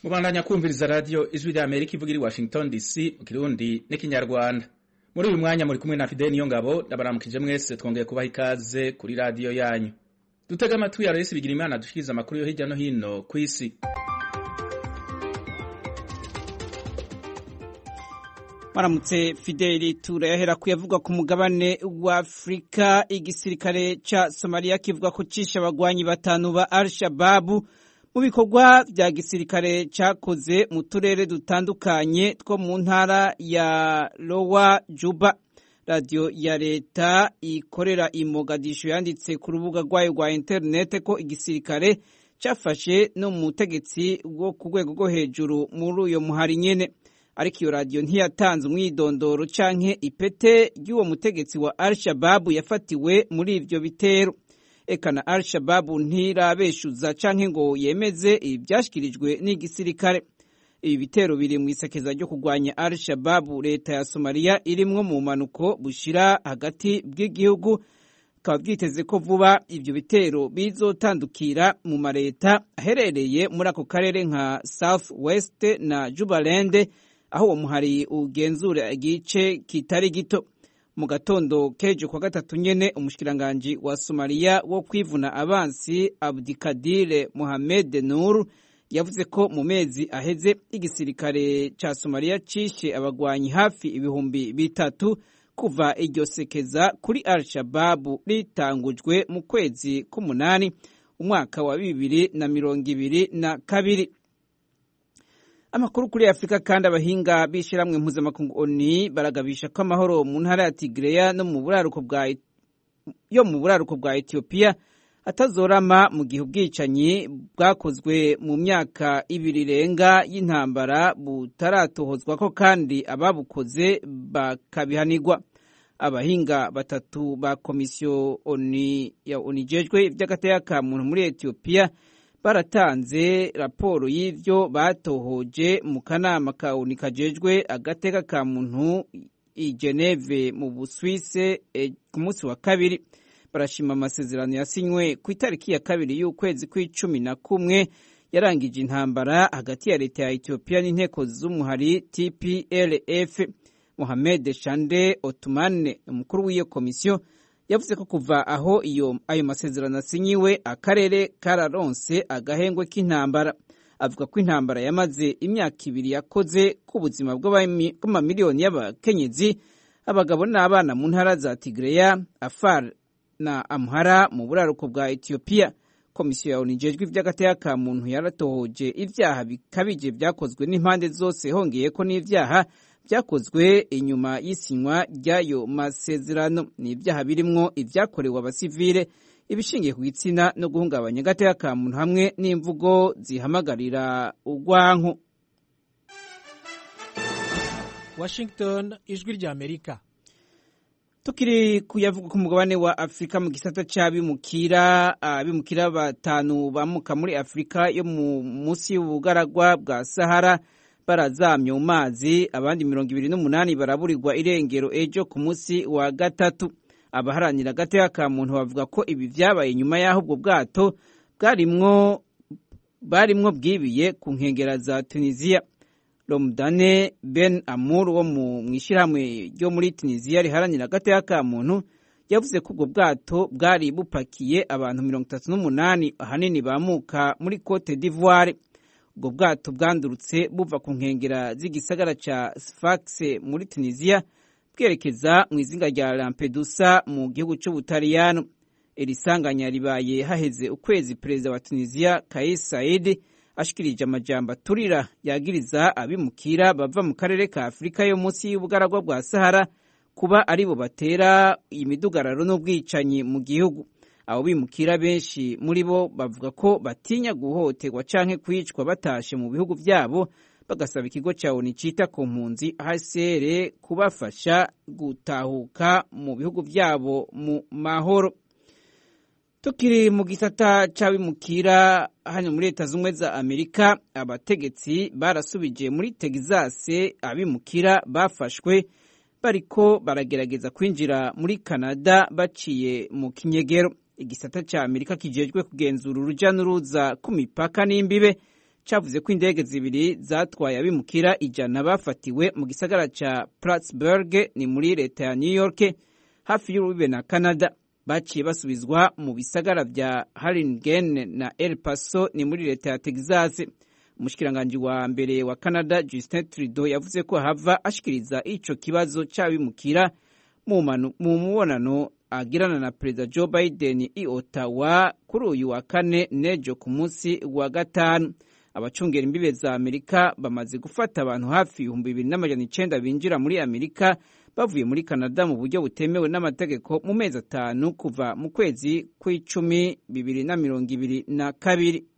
Mubandanya kumviriza radio Ijwi rya Amerika ivuga iri Washington DC mu Kirundi n'ikinyarwanda. Muri uyu mwanya muri kumwe na Fidel Niyongabo ndabaramukije mwese twongeye kubaha ikaze kuri radio yanyu. Dutega amatwi ya Rais Bigirimana dushikiriza amakuru yo hirya no hino ku isi. Maramutse Fideli turahera kuyavuga ku mugabane wa Afrika. Igisirikare ca Somalia kivuga ko cisha abagwanyi batanu ba Al-Shabaab mu bikorwa vya gisirikare cakoze mu turere dutandukanye two mu ntara ya Lower Juba. Radio ya leta ikorera i Mogadishu yanditse ku rubuga rwayo rwa internet ko igisirikare cafashe no mu mutegetsi wo ku rwego rwo hejuru muri uyo muhari nyene. Ariko iyo radio ntiyatanze umwidondoro canke ipete ry'uwo mutegetsi wa Al-Shabaab yafatiwe muri ivyo bitero. Eka na Al-Shabaab ntirabeshuza canke ngo yemeze ivyashikirijwe n'igisirikare. Ibi bitero biri mu isekeza ryo kugwanya Al-Shabaab leta ya Somalia irimwo mu manuko bushira hagati bw'igihugu, kaba byiteze ko vuba ivyo bitero bizotandukira mu mareta aherereye muri ako karere nka South West na Jubaland, aho uwo muhari ugenzura igice kitari gito. Mu gatondo kejo kwa gatatu nyene umushikiranganje wa Somalia wo kwivuna abansi Abdikadir Mohamed Nur yavuze ko mu mezi aheze igisirikare ca Somalia cishe abagwanyi hafi ibihumbi bitatu kuva iryo sekeza kuri Al-Shabaab ritangujwe mu kwezi k'umunani umwaka wa 2022. Amakuru kuri Afrika kandi abahinga bishiramwe mpuzamakungu ONU baragabisha ko amahoro mu ntara ya Tigray no mu buraruko bwa Ethiopia atazorama mu gihe ubwicanyi bwakozwe mu myaka ibiri renga y'intambara butaratohozwa ko kandi ababukoze bakabihanirwa. Abahinga batatu ba komisiyo ONU ijejwe ivy'agateka ka muntu muri Ethiopia baratanze raporo y'ivyo batohoje mu kanama ka ONU kajejwe agateka ka muntu i Geneve mu Busuwise ku munsi wa kabiri. Barashima amasezerano yasinywe ku itariki ya kabiri y'ukwezi kw'icumi yarangije intambara hagati ya leta ya Ethiopia n'inteko z'umuhari TPLF. Mohamed Shande Othmane, umukuru w'iyo komisiyo, yavuze ko kuva aho ayo masezerano asinyiwe akarere kararonse agahengwe k'intambara. Avuga ko intambara yamaze imyaka ibiri yakoze ku buzima bw'amamiliyoni y'abakenyezi, abagabo n'abana mu ntara za Tigray, Afar na Amhara mu buraruko bwa Ethiopia. Komisiyo ya ONU ijejwe ivy'agateka ka muntu yaratohoje ivyaha bikabije vyakozwe n'impande zose, hongeye ko n'ivyaha vyakozwe inyuma y'isinywa ry'ayo masezerano. Ni ivyaha birimwo ivyakorewe abasivile, ibishingiye ku gitsina no guhungabanya agateka ka muntu hamwe n'imvugo zihamagarira urwanko. Washington, Ijwi rya Amerika. Tukiri kuyavuga ku mugabane wa Afrika mu gisata c'abimukira, abimukira batanu bamuka muri Afrika yo mu musi y'ubugaragwa bwa Sahara barazamye mu mazi, abandi 28 baraburirwa irengero ejo ku musi wa gatatu. Abaharanira agateka ka muntu bavuga ko ibi vyabaye nyuma y'aho ubwo bwato barimwo bwibiye ku nkengera za Tunisia. Lomdane Ben Amour wo mu ishirahamwe ryo muri Tunisia riharanira agateka ka muntu yavuze ko ubwo bwato bwari bupakiye abantu 38 ahanini bamuka muri Cote d'Ivoire. Ubwo bwato bwandurutse buva ku nkengera z'igisagara ca Sfax muri Tunisia bwerekeza mu izinga rya Lampedusa mu gihugu c'Ubutaliyano. Iri sanganya ribaye haheze ukwezi perezida wa Tunisia Kais Saied ashikirije amajambo aturira yagiriza abimukira bava mu karere ka Afrika yo munsi y'ubugaragwa bwa Sahara kuba aribo batera imidugararo n'ubwicanyi mu gihugu. Abo bimukira benshi muri bo bavuga ko batinya guhoterwa canke kwicwa batashe mu bihugu vyabo, bagasaba ikigo ca ONU cita ku mpunzi HCR kubafasha gutahuka mu bihugu vyabo mu mahoro. Tukiri mu gisata c'abimukira hano muri Leta Zunze za Amerika, abategetsi barasubije muri Texas abimukira bafashwe bariko baragerageza kwinjira muri Canada baciye mu kinyegero. Igisata ca Amerika kijejwe kugenzura uruja n'uruza ku mipaka n'imbibe cavuze ko indege zibiri zatwaye abimukira 100 bafatiwe mu gisagara ca Plattsburgh ni muri leta ya New York hafi y'urubibe na Canada baciye basubizwa mu bisagara vya Harlingen na El Paso ni muri leta ya Texas. Umushikiranganje wa mbere wa Canada Justin Trudeau yavuze ko hava ashikiriza ico kibazo c'abimukira mu mubonano agirana na Perezida Joe Biden i Ottawa kuri uyu wa kane nejo ku munsi wa gatanu. Abacungera imbibe za Amerika bamaze gufata abantu hafi 2900 binjira muri Amerika bavuye muri Canada mu buryo butemewe n'amategeko mu mezi 5 kuva mu kwezi kw'icumi 2022.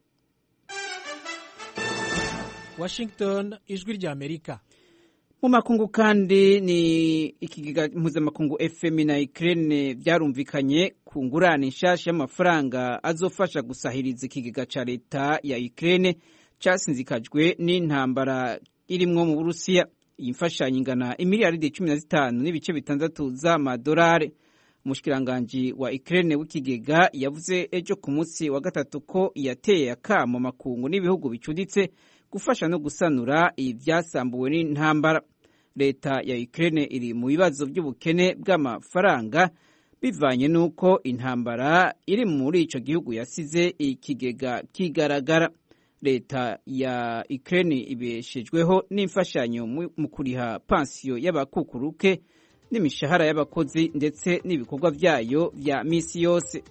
Washington, ijwi rya Amerika. Mu makungu kandi ni ikigega mpuzamakungu FMI na Ukraine byarumvikanye ku ngurane nshasha y'amafaranga azofasha gusahiriza ikigega ca leta ya Ukraine casinzikajwe n'intambara irimwo mu Burusiya. Iyi mfashanyo ingana imiliyaridi 15 n'ibice bitandatu z'amadolari. Umushikiranganje wa Ukraine w'ikigega yavuze ejo ku munsi wa gatatu ko yateye akamo makungu n'ibihugu bicuditse gufasha no gusanura ibyasambuwe n'intambara. Leta ya Ukraine iri mu bibazo by'ubukene bw'amafaranga bivanye nuko intambara iri muri ico gihugu yasize ikigega kigaragara. Leta ya Ukraine ibeshejweho n'imfashanyo mu kuriha pansiyo y'abakukuruke n'imishahara y'abakozi ndetse n'ibikorwa vyayo vya misi yose.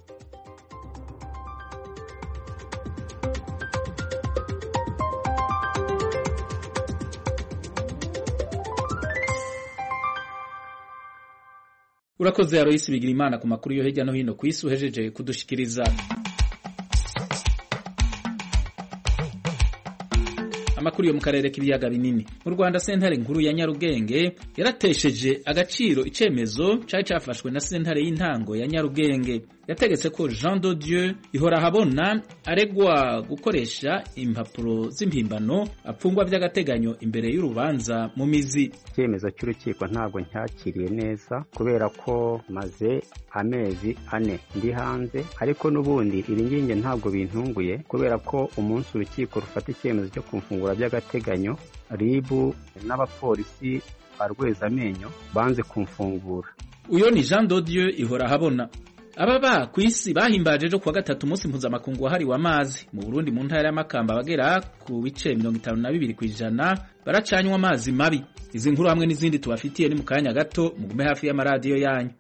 Urakoze Aloysi Bigirimana ku makuru yo hirya no hino ku isi uhejeje kudushikiriza. Amakuru yo mu karere k'ibiyaga binini. Mu Rwanda sentare nkuru ya Nyarugenge yaratesheje agaciro icemezo cari cafashwe na sentare y'intango ya Nyarugenge. Yategetse ko Jean de Dieu ihora habona aregwa gukoresha impapuro z'impimbano apfungwa by'agateganyo imbere y'urubanza mu mizi. Icyemezo cy'urukiko ntabwo ncyakiriye neza kubera ko maze amezi 4 ndi hanze, ariko n'ubundi iringinge ntabwo bintunguye kubera ko umunsi urukiko rufata icyemezo cyo kumfungura by'agateganyo ribu n'abapolisi barweza amenyo banze kumfungura. Uyo ni Jean de Dieu ihora habona. Ababa ku isi bahimbaje ejo kuwa gatatu umunsi mpuzamakungu wahariwe amazi. Mu Burundi mu ntara y'Amakamba bagera ku bice 52% baracanywa amazi mabi. Izi nkuru hamwe n'izindi tubafitiye ni mu kanya gato, mugume hafi y'amaradiyo yanyu.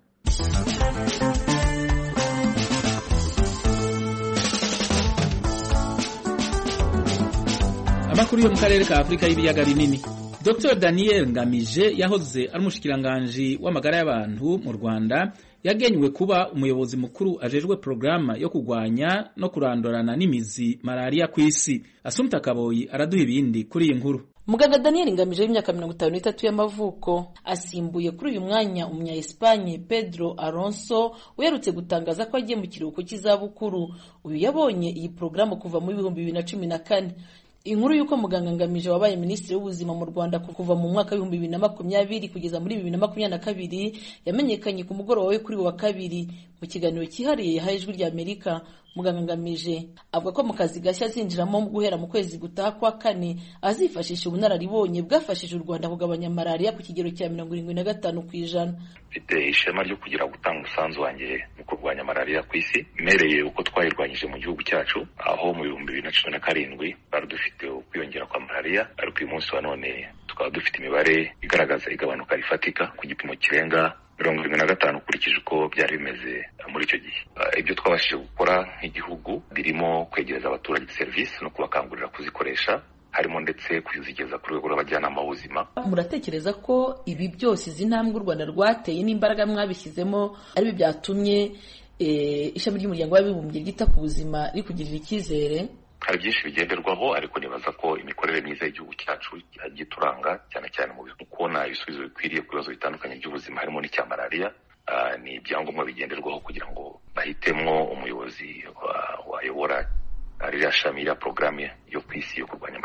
Amakuru yo mu karere ka Afrika y'ibiyaga binini. Dr. Daniel Ngamije yahoze ari umushikiranganje w'amagara y'abantu mu Rwanda yagenywe kuba umuyobozi mukuru ajejwe programa yo kugwanya no kurandurana n'imizi malaria ku isi. Asumta Kaboyi araduha ibindi kuri iyi nkuru. Muganga Daniel Ngamije w'imyaka 53 y'amavuko asimbuye kuri uyu mwanya umunya Espagne Pedro Alonso uherutse gutangaza ko agiye mu kiruhuko cy'izabukuru. Uyu yabonye iyi programa kuva mu 2014. Inkuru yuko muganga Ngamije wabaye ministri w'ubuzima mu Rwanda kuva mu mwaka wa 2020 kugeza muri 2022 yamenyekanye ku mugoroba we kuri wa kabiri. Mu kiganiro cyihariye yahaye Ijwi rya Amerika, muganga Ngamije avuga ko mu kazi gashya azinjiramo guhera mu kwezi gutaha kwa 4 azifashisha ubunararibonye bwafashije u Rwanda kugabanya malaria ku kigero cya 75%. Mfite ishema ryo kugira gutanga umusanzu wanjye mu kurwanya malaria ku isi, mereye uko twayirwanyije mu gihugu cyacu, aho mu 2017 bari dufite kwiyongera kwa malaria, ariko uyu munsi wa none tukaba dufite imibare igaragaza igabanuka rifatika ku gipimo kirenga 75 ukurikije uko byari bimeze muri icyo gihe. Ibyo twabashije gukora nk'igihugu birimo kwegereza abaturage serivisi no kubakangurira kuzikoresha, harimo ndetse kuzigeza ku rwego rw'abajyanama b'ubuzima. Muratekereza ko ibi byose izi ntambwe u Rwanda rwateye n'imbaraga mwabishyizemo ari byatumye ishami ry'umuryango w'abibumbye ryita ku buzima rikugirira icyizere? Hari byinshi bigenderwaho, ariko nibaza ko imikorere myiza y'igihugu cyacu yagiye turanga cyane cyane mu kubona ibisubizo bikwiriye ku bibazo bitandukanye by'ubuzima harimo n'icya malaria. Ni ibyangombwa bigenderwaho kugira ngo bahitemwo umuyobozi wayobora ririya shami ya programme yo ku isi yo kurwanya malaria.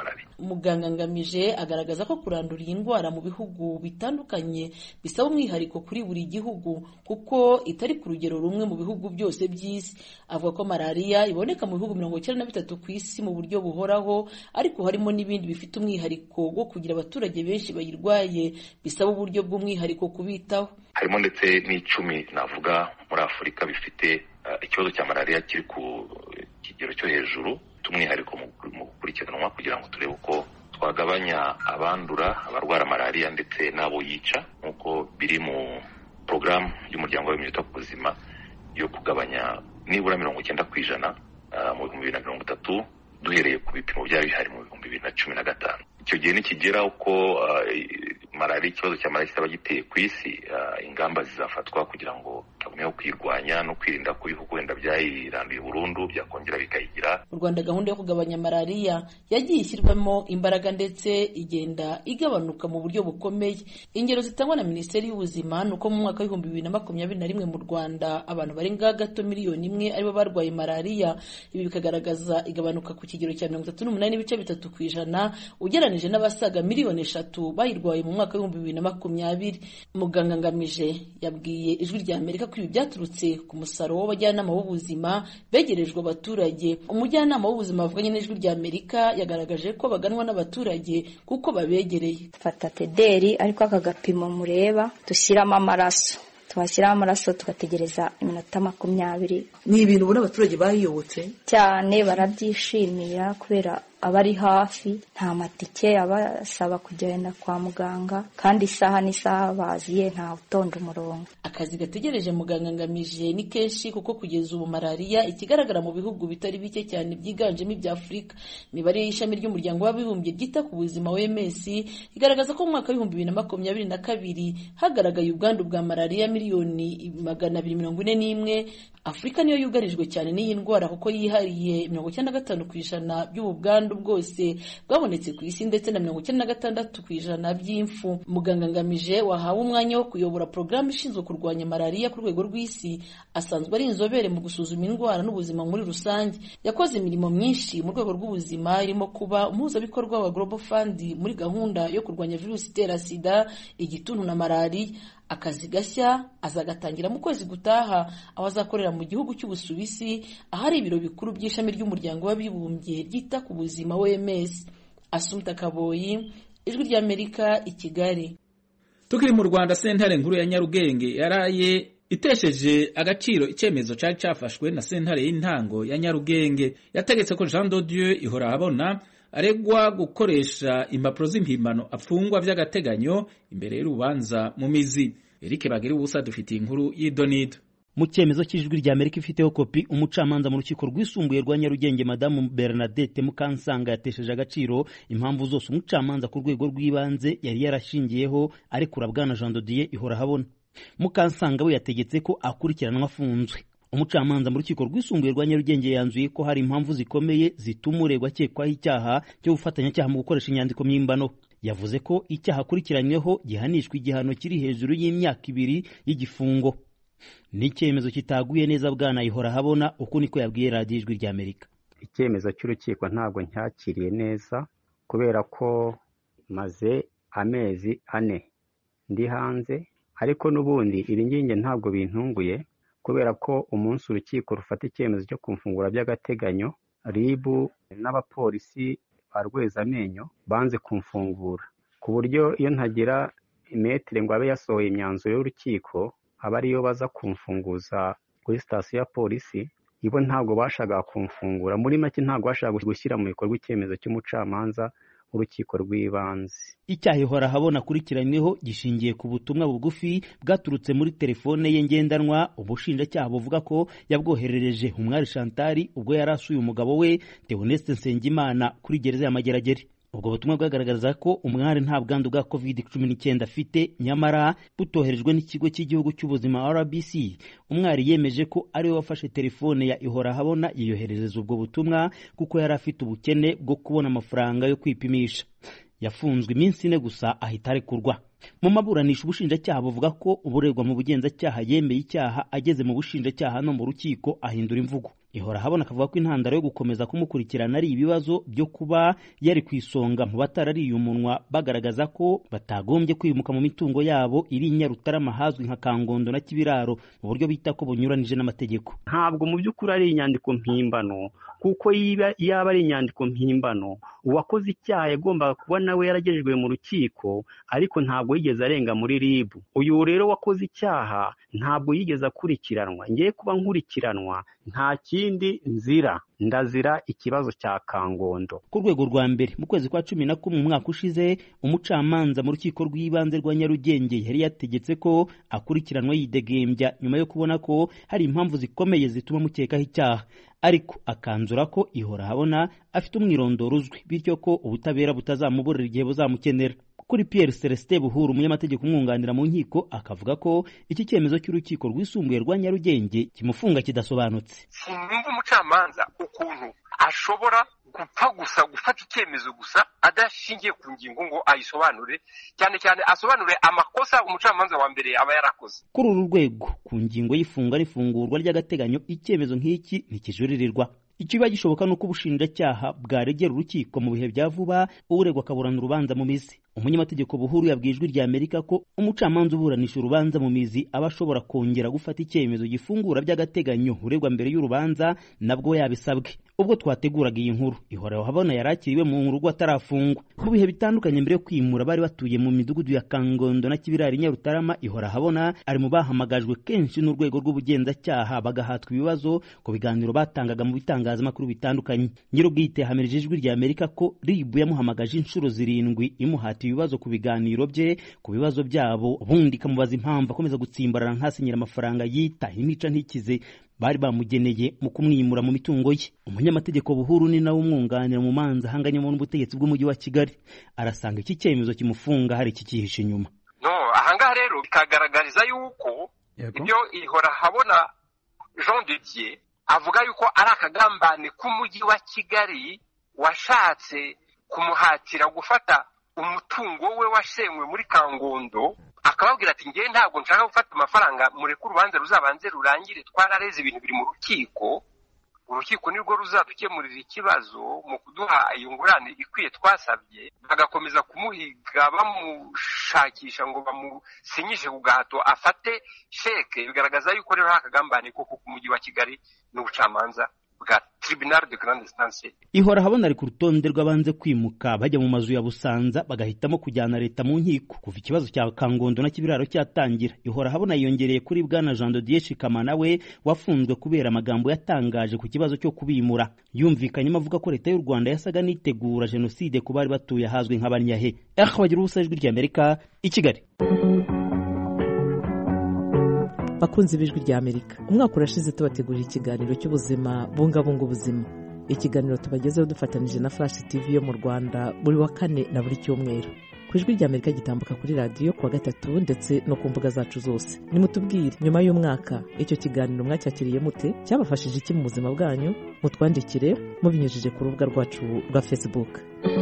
Muganga Ngamije agaragaza ko kurandura iyi ndwara mu bihugu bitandukanye bisaba umwihariko kuri buri gihugu kuko itari ku rugero rumwe mu bihugu byose by'isi. Avuga ko malariya iboneka mu bihugu 93 ku isi mu buryo buhoraho, ariko harimo n'ibindi bifite umwihariko wo kugira abaturage benshi bayirwaye bisaba uburyo bw'umwihariko kubitaho. Harimo ndetse n'icumi navuga muri Afurika bifite ikibazo cya malariya kiri ku kigero cyo hejuru, tumwihariko mu gukurikiranwa kugira ngo turebe uko twagabanya abandura abarwara malariya ndetse n'abo yica, nk'uko biri mu porogaramu y'umuryango w'abibumbye ku buzima yo kugabanya nibura 90% mu 2030 duhereye ku bipimo byari bihari mu 2015. Icyo gihe nikigera uko malariya, ikibazo cya malariya kitaba giteye ku isi, ingamba zizafatwa kugira ngo tugumeho kwirwanya no kwirinda ko ibihugu wenda byayiranduye burundu byakongera bikayigira. Mu Rwanda gahunda yo kugabanya malariya yagiye ishyirwamo imbaraga ndetse igenda igabanuka mu buryo bukomeye. Ingero zitangwa na Minisiteri y'Ubuzima nuko mu mwaka wa 2021 mu Rwanda abantu barenga gato 1 miliyoni aribo barwaye malariya. Ibi bikagaragaza igabanuka ku kigero cya 38.3% ugereranije n'abasaga 3 miliyoni bayirwaye mu mwaka wa 2020. Muganga Ngamije yabwiye Ijwi rya Amerika ko ibi byaturutse ku musaruro w'abajyanama b'ubuzima begerejwe abaturage. Umujyanama w'ubuzima avuganye n'Ijwi rya Amerika yagaragaje ko baganwa n'abaturage kuko babegereye. Fata tederi ariko aka gapimo mureba dushyiramo amaraso, twashyiraho amaraso tugategereza iminota 20. Ni ibintu ubona abaturage bayiyobotse cyane, barabyishimira kubera abari hafi nta matike abasaba kugenda kwa muganga, kandi isaha n'isaha baziye nta utonda umurongo. Akazi gategereje Muganga Ngamije ni kenshi kuko kugeza ubu malariya ikigaragara mu bihugu bitari bike cyane byiganjemo ibya Afurika. Imibare y'ishami ry'umuryango w'abibumbye ryita ku buzima OMS igaragaza ko mu mwaka wa 2022 hagaragaye ubwandu bwa malariya 241. Afurika niyo yugarijwe cyane n'iyi ndwara kuko yihariye 95% by'ubu bwandu bwose bwabonetse ku isi ndetse na 96% by'imfu. Muganga Ngamije wahawe umwanya wo kuyobora porogaramu ishinzwe kurwanya malariya ku rwego rw'isi, asanzwe ari inzobere mu gusuzuma indwara n'ubuzima muri rusange. Yakoze imirimo myinshi mu rwego rw'ubuzima irimo kuba umuhuzabikorwa wa Global Fund muri gahunda yo kurwanya virusi itera sida, igituntu na malariya. Akazi gashya azagatangira mu kwezi gutaha, aho azakorera mu gihugu cy'Ubusuwisi ahari ibiro bikuru by'ishami ry'umuryango w'abibumbye ryita ku buzima OMS. Asumta Kaboyi, Ijwi rya Amerika, i Kigali. Tukiri mu Rwanda, sentare nkuru ya Nyarugenge yaraye itesheje agaciro icyemezo cyari cyafashwe na sentare y'intango ya Nyarugenge. Yategetse ko Jean de Dieu Ihorahabona aregwa gukoresha impapuro z'impimbano afungwa by'agateganyo imbere y'urubanza mu mizi. Eric Bagira ubusa dufitiye inkuru y'idonido. Mu cyemezo cy'Ijwi rya Amerika ifiteho kopi, umucamanza mu rukiko rwisumbuye rwa Nyarugenge Madamu Bernadette Mukansanga yatesheje agaciro impamvu zose umucamanza ku rwego rw'ibanze yari yarashingiyeho arekura bwana Jean de Dieu Ihorahabona. Mukansanga we yategetse ko akurikiranwa afunzwe. Umucamanza mu rukiko rwisumbuye rwa Nyarugenge yanzuye ko hari impamvu zikomeye zituma uregwa akekwaho icyaha cyo gufatanya mu gukoresha inyandiko mpimbano. Yavuze ko icyaha akurikiranyweho gihanishwa igihano kiri hejuru y'imyaka 2 y'igifungo. Ni icyemezo kitaguye neza bwana Ihorahabona, uko niko yabwiye radiyo Ijwi rya Amerika. Icyemezo cy'urukiko ntabwo ncyakiriye neza kubera ko maze amezi 4 ndi hanze, ariko n'ubundi ibi nginge ntabwo bintunguye kubera ko umunsi urukiko rufata icyemezo cyo kumfungura by'agateganyo, RIB n'abapolisi ba Rwezamenyo banze kumfungura, ku buryo iyo ntagira imetere ngo abe yasohoye imyanzuro y'urukiko aba ariyo baza kumfunguza kuri sitasiyo ya polisi. Ibo ntabwo bashaka kumfungura, muri make ntabwo bashaka gushyira mu bikorwa icyemezo cy'umucamanza urukiko rw'ibanze. Icyaha Ihorahabona akurikiranyweho gishingiye ku butumwa bugufi bwaturutse muri telefone ye ngendanwa. Ubushinjacyaha buvuga ko yabwoherereje umwari Chantal ubwo yari asuye umugabo we Theoneste Nsengimana kuri gereza ya Mageragere. Ubwo butumwa bwagaragaza ko umwari nta bwandu bwa COVID-19 afite, nyamara butoherejwe n'ikigo cy'igihugu cy'ubuzima RBC. Umwari yemeje ko ari we wafashe telefone ya Ihorahabona yiyoherereza ubwo butumwa kuko yari afite ubukene bwo kubona amafaranga yo kwipimisha. Yafunzwe iminsi 4 gusa ahita arekurwa. Mu maburanisha ubushinjacyaha buvuga ko uburegwa mu bugenzacyaha yemeye icyaha, ageze mu bushinjacyaha no mu rukiko ahindura imvugo. ihora habona akavuga ko intandaro yo gukomeza kumukurikirana ari ibibazo byo kuba yari ku isonga mu batarariye umunwa bagaragaza ko batagombye kwimuka mu mitungo yabo iri Nyarutarama hazwi nka Kangondo na Kibiraro mu buryo bita ko bunyuranije n'amategeko. Ntabwo mu by'ukuri ari inyandiko mpimbano, kuko yaba ari inyandiko mpimbano uwakoze icyaha yagombaga kuba nawe yaragejejwe mu rukiko, ariko ntabwo yigeze arenga muri RIB. Uyu rero wakoze icyaha ntabwo yigeze akurikiranwa. Ngiye kuba nkurikiranwa nta kindi nzira, ndazira ikibazo cya Kangondo. Ku rwego rwa mbere mu kwezi kwa 11 mu mwaka ushize, umucamanza mu rukiko rw'ibanze rwa Nyarugenge yari yategetse ko akurikiranwa yidegembya nyuma yo kubona ko hari impamvu zikomeye zituma mukekaho icyaha, ariko akanzura ko ihora habona afite umwirondoro uzwi, bityo ko ubutabera butazamuburira igihe buzamukenera. Kuri Pierre Celestin Buhuru, umunyamategeko umwunganira mu nkiko, akavuga ko iki cyemezo cy'urukiko rwisumbuye rwa Nyarugenge kimufunga kidasobanutse. Sinumva umucamanza ukuntu ashobora gupfa gusa gufata icyemezo gusa adashingiye ku ngingo ngo ayisobanure, cyane cyane asobanure amakosa umucamanza wa mbere aba yarakoze. Kuri uru rwego, ku ngingo y'ifunga n'ifungurwa ry'agateganyo, icyemezo nk'iki ntikijuririrwa. Ikiba gishoboka nuko ubushinjacyaha bwaregera urukiko mu bihe bya vuba uregwa akaburana urubanza mu mizi. Umunyamategeko Buhuru yabwiye Ijwi ry'Amerika ko umucamanza uburanisha urubanza mu mizi aba ashobora kongera gufata icyemezo gifungura by'agateganyo uregwa mbere y'urubanza nabwo yabisabwe. Ubwo twateguraga iyi nkuru, ihora habona yarakiriwe mu rugo atarafungwa. Mu bihe bitandukanye mbere yo kwimura bari batuye mu midugudu ya Kangondo na Kibiraro Nyarutarama, ihora habona ari mu bahamagajwe kenshi n'urwego rw'ubugenzacyaha bagahatwa ibibazo ku biganiro batangaga mu bitangazamakuru bitandukanye. Nyir'ubwite yahamirije Ijwi ry'Amerika ko RIB yamuhamagaje inshuro 7 imuhata ibibazo ku biganiro bye, ku bibazo byabo, ubundi kamubaza impamvu akomeza gutsimbarana ntasinyira amafaranga yita imica ntikize bari bamugeneye mu kumwimura mu mitungo ye. Umunyamategeko Buhuru ni nawe umwunganira mu manza hanganyemo n'ubutegetsi bw'umujyi wa Kigali, arasanga iki cyemezo kimufunga hari ikikihishe inyuma. Ahangaha rero bikagaragariza yuko ibyo ihora habona Jean de Dieu avuga yuko ari akagambane k'umujyi wa Kigali washatse kumuhatira gufata umutungo we washenywe muri Kangondo, akababwira ati ngiye ntabwo nshaka gufata amafaranga, mureke urubanza ruzabanze rurangire, twarareze ibintu biri mu rukiko, urukiko nirwo ruzadukemurira ikibazo mu kuduha iyo ngurane ikwiye twasabye. Bagakomeza kumuhiga bamushakisha ngo bamusinyishe ku gahato afate sheke. Bigaragaza yuko rero akagambane koko ku mujyi wa Kigali n'ubucamanza bwa Tribunal de Grande Instance. Ihora habona ari ku rutonde rw'abanze kwimuka bajya mu mazu ya Busanza bagahitamo kujyana leta mu nkiko kuva ikibazo cya Kangondo na Kibiraro cyatangira. Ihora habona yongereye kuri bwana Jean de Dieu Shikama nawe wafunzwe kubera amagambo yatangaje ku kibazo cyo kubimura. Yumvikanyemo avuga ko leta y'u Rwanda yasaga nitegura genocide ku bari batuye hazwi nk'Abanyahe. Bagira ubusa Ijwi ry'Amerika i Kigali. Bakunzi b'Ijwi ry'Amerika, umwaka urashize tubategurira ikiganiro cy'ubuzima bungabunga ubuzima. Ikiganiro tubagezeho dufatanije na Flash TV yo mu Rwanda buri wa kane na buri cyumweru. Ku Ijwi ry'Amerika gitambuka kuri radio kuwa gatatu ndetse no ku mbuga zacu zose. Nimutubwire nyuma y'umwaka icyo kiganiro mwacyakiriye mute, cyabafashije iki mu buzima bwanyu? Mutwandikire mubinyujije ku rubuga rwacu rwa Facebook.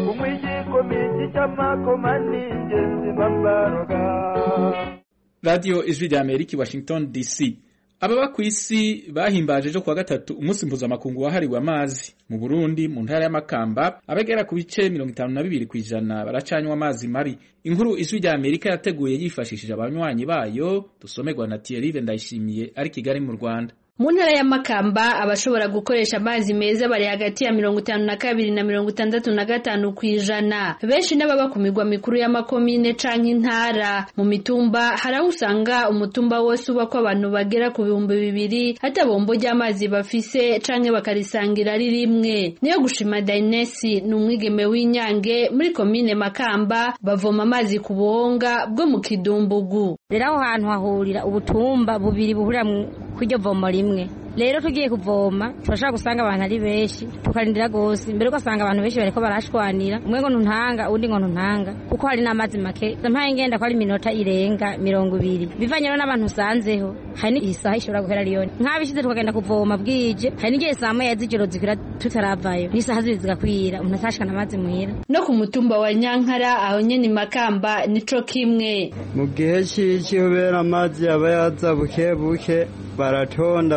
Radio Ijwi ry'Amerika Washington DC. Ababa ku isi bahimbaje ejo kuwa gatatu umunsi mpuzamakungu wahariwe amazi. Mu Burundi mu ntara y'Amakamba abagera ku bice 52% baracanywa amazi mari. Inkuru Ijwi ry'Amerika yateguye yifashishije abanywanyi bayo, dusomerwa na Thierry Ndayishimiye ari Kigali mu Rwanda. Mu ntara ya Makamba abashobora gukoresha amazi meza bari hagati ya 52 na 65 kwijana. Benshi n'ababa ku migwa mikuru y'amakomine canke intara. Mu mitumba haraho usanga umutumba wose ubako abantu bagera ku 2,000 hata bombo ry'amazi bafise canke bakarisangira ari rimwe. Niyo gushima Dainesi n'umwigeme w'Inyange muri komine Makamba bavoma amazi ku buhonga bwo mu Kidumbugu. Rero aho hantu hahurira ubutumba bubiri buhurira kw'iryo vomo rimwe. Rero tugiye kuvoma turashaka gusanga abantu ari benshi tukarindira gose, imbere ugasanga abantu benshi bariko barashwanira, umwe ngo ntuntanga undi ngo ntuntanga kuko hari n'amazi make. Mpaye ngenda ko ari minota irenga 20 bivanye no n'abantu usanzeho. Hari n'isaha ishobora guhera riyo nk'abishize tukagenda kuvoma bwije, hari n'igihe saa moya z'ijoro zikira tutaravayo n'isaha zibiri zigakwira umuntu atashikana amazi muhira. No ku mutumba wa Nyankara aho nyene Makamba nico kimwe. Mu gihe cy'ikibera amazi aba yaza buke buke baratonda abantu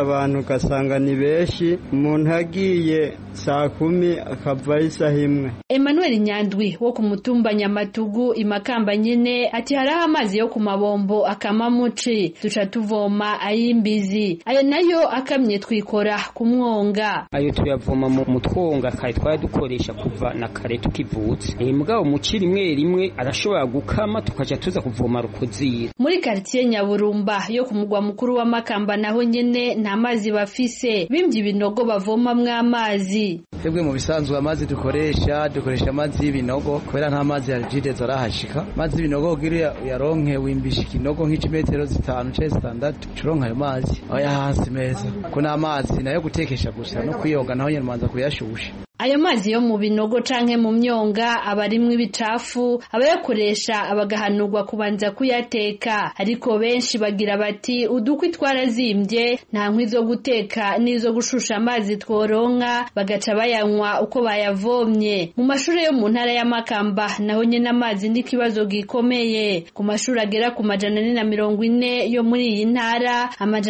ugasanga ni benshi umuntu agiye saa 10 akava isaha imwe. Emmanuel Nyandwi wo ku mutumba Nyamatugu imakamba nyene ati haraho amazi yo ku mabombo akamamuci duca tuvoma ayimbizi ayo nayo akamye twikora ku mwonga ayo tuyavoma mu twonga kai twari dukoresha kuva na kare tukivutse mugabo muci rimwe arashobora gukama tukaja tuza kuvoma rukuzira. Muri quartier Nyaburumba yo ku mugwa mukuru wa Makamba naho nyene nta mazi bafise bimvye ibinogo bavoma mw'amazi. Twebwe mu bisanzwe amazi dukoresha amazi y'ibinogo kubera nta mazi ya Regidezo arahashika. Amazi y'ibinogo kugira yaronke wimbisha ikinogo nk'imetero 5 cyangwa 6 curonka ayo mazi aya hasi meza ko na amazi nayo gutekesha gusa no kuyoga naho nyene manza kuyashusha. Ayo mazi yo mu binogo canke mu myonga abarimwe ibicafu abayakoresha abagahanurwa kubanza kuyateka ariko benshi bagira bati udukwi twarazimbye nta nkwi zo guteka nizo gushusha amazi tworonka bagaca bayanywa uko bayavomye. Mu mashuri yo mu ntara ya Makamba naho nyene amazi ni kibazo gikomeye ku mashuri agera ku 440 yo muri iyi ntara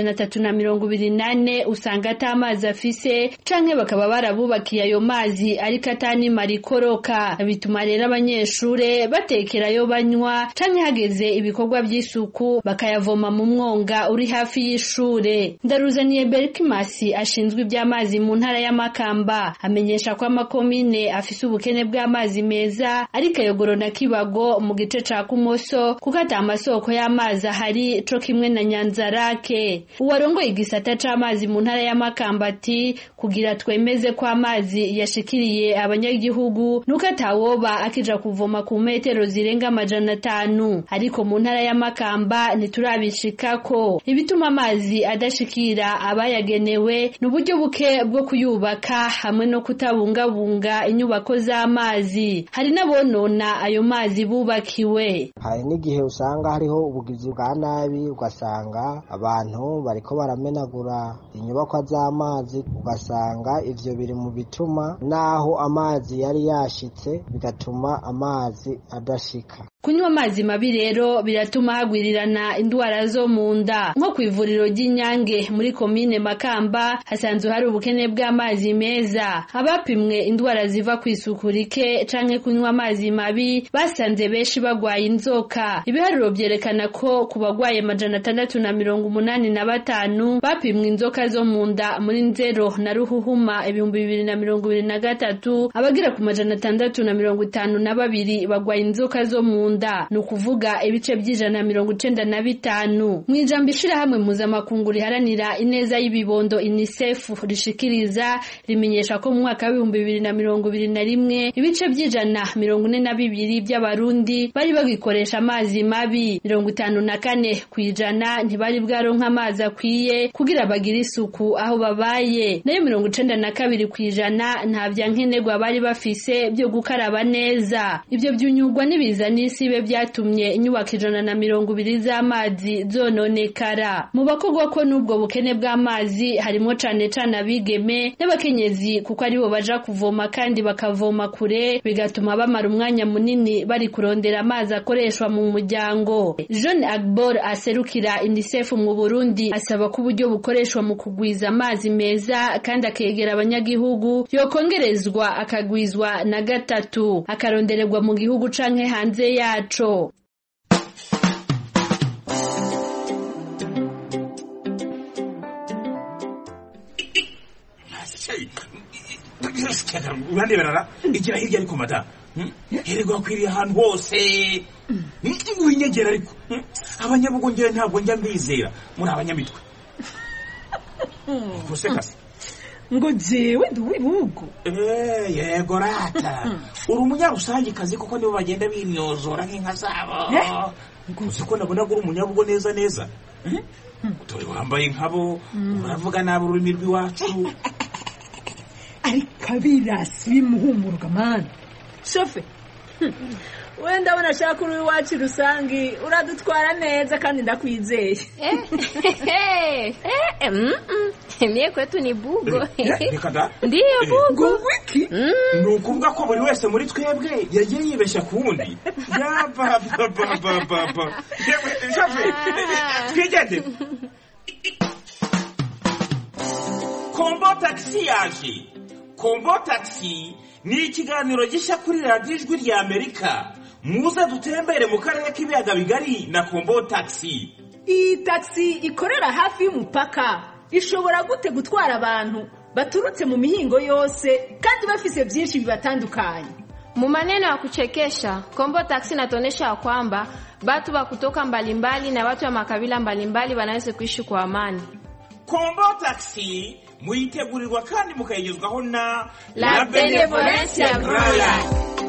328 usanga ata amazi afise canke bakaba barabubakiye ayo mazi ariko atani marikoroka bituma rero abanyeshure batekerayo banywa canke hageze ibikorwa by'isuku bakayavoma mu mwonga uri hafi y'ishure. Ndaruzaniye Berkimasi ashinzwe iby'amazi mu ntara ya Makamba amenyesha ko amakomine afise ubukene bw'amazi meza ariko Yogoro na Kibago mu gice ca Kumoso kuko ata amasoko y'amazi ahari co kimwe na Nyanzarake. Uwarongoye igisata c'amazi mu ntara ya Makamba ati kugira twemeze ko amazi yashikiriye abanyagihugu nuko atawoba akija kuvoma ku metero zirenga 500 ariko mu ntara ya Makamba ntiturabishikako. Ibituma amazi adashikira abayagenewe n'uburyo buke bwo kuyubaka hamwe no kutabungabunga inyubako z'amazi. Hari nabonona ayo mazi bubakiwe. Hari n'igihe usanga hariho ubugizi bwa nabi ugasanga abantu bariko baramenagura inyubako z'amazi ugasanga ivyo biri mu bituma naho amazi yari yashitse bigatuma amazi adashika. Kunywa amazi mabi rero biratuma hagwirirana indwara zo mu nda. Nko ku ivuriro ry'Inyange muri komine Makamba hasanzwe hari ubukene bw'amazi meza. Abapimwe indwara ziva ku isuku rike canke kunywa amazi mabi basanze benshi bagwaye inzoka. Ibiharuro byerekana ko ku bagwaye 685 bapimwe inzoka zo mu nda muri Nzero na Ruhuhuma 2023 abagira ku 652 bagwaye inzoka zo mu nda nukuvuga ibice by'195. Mwijambo ishirahamwe mpuzamakungu riharanira ineza y'ibibondo UNICEF rishikiriza rimenyesha ko mu mwaka wa 2021 ibice by'142 by'abarundi bari bagikoresha amazi mabi 54% ntibari bwaronka amazi akwiye kugira bagire isuku aho babaye nayo 92% nta byankenerwa bari bafise byo gukaraba neza. Ibyo byunyugwa nibiza n'isibe byatumye inyubako 120 z'amazi zononekara. Mu bakogwa ko n'ubwo bukene bw'amazi harimo cane abigeme n'abakenyezi kuko aribo baja kuvoma kandi bakavoma kure bigatuma bamara umwanya munini bari kurondera amazi akoreshwa mu muryango. John Agbor aserukira UNICEF mu Burundi asaba ko uburyo bukoreshwa mu kugwiza amazi meza kandi akegera abanyagihugu yokongerezwa akagwizwa na 3 akarondererwa mu gihugu canke hanze yaco. Urande barara igira hirya ariko mata herego akwiriye ahantu hose winyegera ariko abanyabugo ngere ntabwo njya mbizera muri abanyamitwe kusekase ngo jewe nduwibugo yego rata uri umunyarusangi kazi kuko nibo bagenda bimyozora nk'inka zabo uzi ko nabona uri umunyabugo neza dore wambaye nkabo uravuga nabi ururimi rw'iwacu ariko abirasi bimuhumuruka mani shofe wenda abona ashaka uri iwacu rusangi uradutwara neza kandi ndakwizeye mie kwetu ni bugo ndiyo bugo wiki nukuvuga ko buri wese muri twebwe yagiye yibeshya kuwundi yaba shofe twigende kombo taxi yaje. Kombo taxi ni ikiganiro gishya kuri radiyo ijwi rya Amerika. Muze dutembere mu karere k'ibiyaga bigari na kombo taxi. Iyi taxi ikorera hafi y'umupaka ishobora gute gutwara abantu baturutse mu mihingo yose kandi bafise byinshi bibatandukanye. Mu maneno ya kuchekesha, Kombo Taxi inatuonyesha kwamba watu wa kutoka mbalimbali na watu wa makabila mbalimbali wanaweza kuishi kwa amani. Kombo Taxi muitegurirwa kandi mukayigezwaho na La Benevolencia Royal.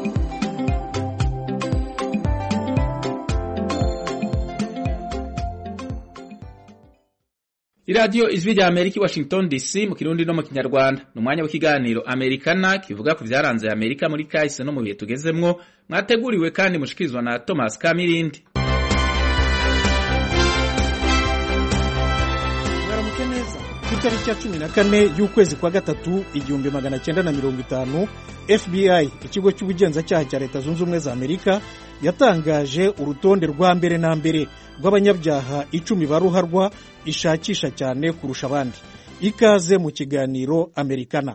Iradio Ijwi rya Amerika Washington DC mu Kirundi no mu Kinyarwanda. Numwanya w'ikiganiro Americana kivuga ku vyaranze Amerika muri kahise no mu bihe tugezemwo. Mwateguriwe kandi mushikirizwa na Thomas Kamirindi. Mwaramutse neza. Itariki ya 14 y'ukwezi kwa gatatu 1950 FBI ikigo cy'ubugenzacyaha cya Leta Zunze Ubumwe za Amerika yatangaje urutonde rwa mbere na mbere rw'abanyabyaha 10 baruharwa ishakisha cyane kurusha abandi. Ikaze mu kiganiro Americana.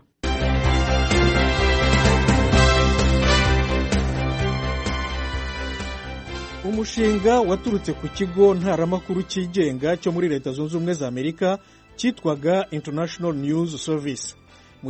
Umushinga waturutse ku kigo ntaramakuru cyigenga cyo muri Leta Zunze Ubumwe za Amerika cyitwaga International News Service. Mu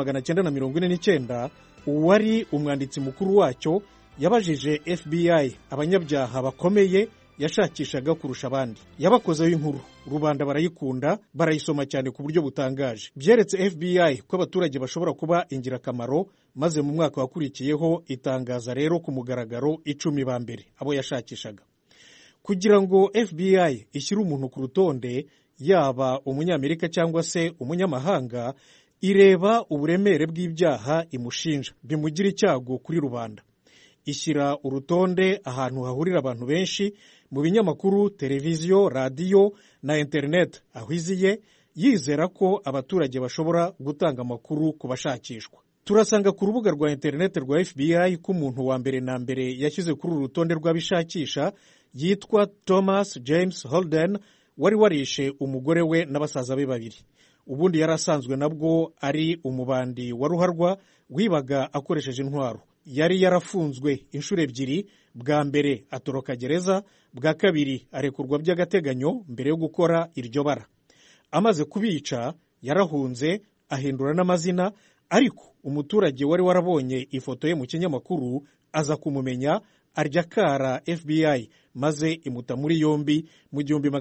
1949 uwari umwanditsi mukuru wacyo yabajije FBI abanyabyaha bakomeye yashakishaga kurusha abandi. Yabakozeho inkuru, rubanda barayikunda, barayisoma cyane ku buryo butangaje. Byeretse FBI ko abaturage bashobora kuba ingirakamaro, maze mu mwaka wakurikiyeho itangaza rero ku mugaragaro 10 ba mbere abo yashakishaga. Kugira ngo FBI ishyire umuntu ku rutonde, yaba umunyamerika cyangwa se umunyamahanga, ireba uburemere bw'ibyaha imushinja bimugira icyago kuri rubanda. Ishyira urutonde ahantu hahurira abantu benshi, mu binyamakuru, televiziyo, radiyo na internet, aho iziye yizera ko abaturage bashobora gutanga amakuru ku bashakishwa. Turasanga ku rubuga rwa internet rwa FBI ko umuntu wa mbere na mbere yashyize kuri uru rutonde rw'abishakisha yitwa Thomas James Holden, wari warishe umugore we n'abasaza be babiri. Ubundi yarasanzwe nabwo ari umubandi wa ruharwa wibaga akoresheje intwaro. Yari yarafunzwe inshuro ebyiri, bwa mbere atoroka gereza, bwa kabiri arekurwa by'agateganyo mbere yo gukora iryo bara. Amaze kubica yarahunze ahindura n'amazina, ariko umuturage wari warabonye ifoto ye mu kinyamakuru aza kumumenya, arya kara FBI maze imuta muri yombi mu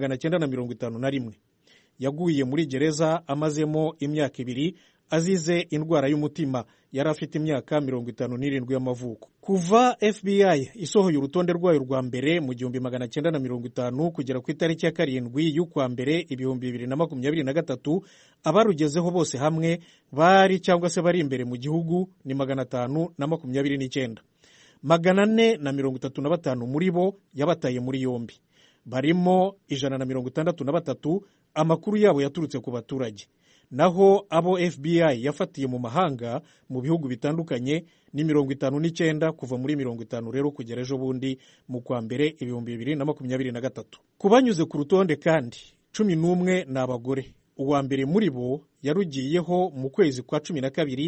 1951. Yaguye muri gereza amazemo imyaka 2 azize indwara y'umutima. Yari afite imyaka 57 y'amavuko. Kuva FBI isohoye urutonde rwayo rwa mbere mu 1950 kugera ku itariki ya 7 y'ukwa mbere 2023, abarugezeho bose hamwe bari cyangwa se bari imbere mu gihugu ni 529. 435 muri bo yabataye muri yombi. Barimo 163 amakuru yabo yaturutse ku baturage. Naho abo FBI yafatiye mu mahanga mu bihugu bitandukanye ni 59 kuva muri 50 rero kugera ejo bundi mu kwa mbere 2023. Kubanyuze ku rutonde kandi 11 ni abagore. Uwa mbere muri bo yarugiyeho mu kwezi kwa 12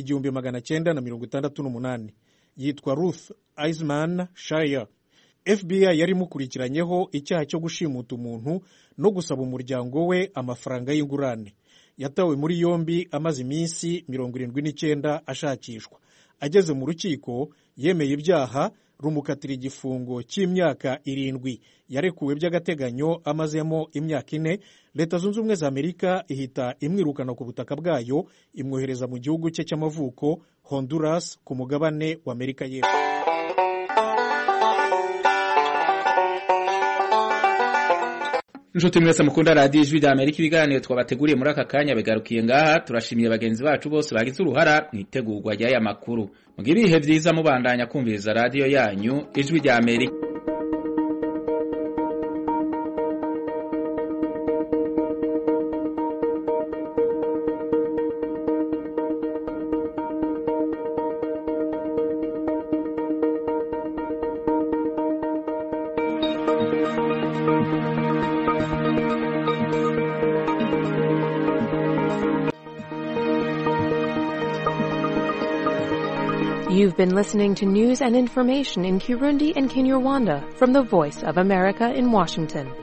1968. Yitwa Ruth Eisman Shire. FBI yari mukurikiranyeho icyaha cyo gushimuta umuntu no gusaba umuryango we amafaranga y'ingurane. Yatawe muri yombi amaze iminsi 79 ashakishwa. Ageze mu rukiko yemeye ibyaha, rumukatira igifungo cy'imyaka 7. Yarekuwe by'agateganyo amazemo imyaka 4. Leta Zunze Ubumwe za Amerika ihita imwirukana ku butaka bwayo, imwohereza mu gihugu cye cy'amavuko Honduras ku mugabane wa Amerika y'Epfo. Nshuti mwese mukunda radiyo Ijwi rya Amerika, ibiganiro twabateguriye muri aka kanya bigarukiye ngaha. Turashimiye bagenzi bacu bose bagize uruhara mu itegurwa ry'aya makuru. Mugire ibihe byiza mubandanya kumviriza radiyo yanyu Ijwi rya Amerika. You've been listening to news and information in Kirundi and Kinyarwanda from the Voice of America in Washington.